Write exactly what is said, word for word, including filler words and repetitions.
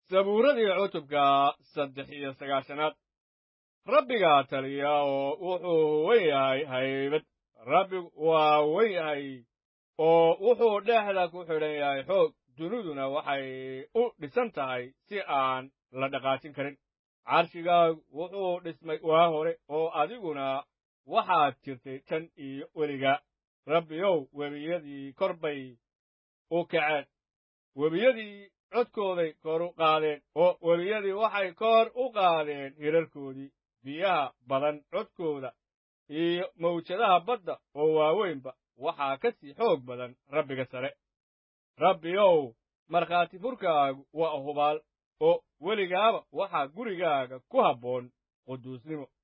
sabuuradii cutubka saddex iyo sagaashanaad rabbigaa taliya oo wuxuu wen yahay haybad rabbigu waa wen yahay oo wuxuu dhexda ku xidhan yahay xoog duniduna waxay u dhisan tahay si aan la dhaqaajin karin carshigaagu wuxuu dhismay waa hore oo adiguna waxaad jirtay tan iyo weliga rabbiyow webiyadii kor bay u kaceen webiyadii codkooday kor u qaadeen oo webiyadii waxay kor u qaadeen hirarkoodii biyaha badan codkooda iyo mawjadaha badda oo waaweynba waxaa ka sii xoog badan rabbiga sare rabbiyow markhaati furkaagu waa hubaal oo weligaaba waxaa gurigaaga ku habboon quduusnimo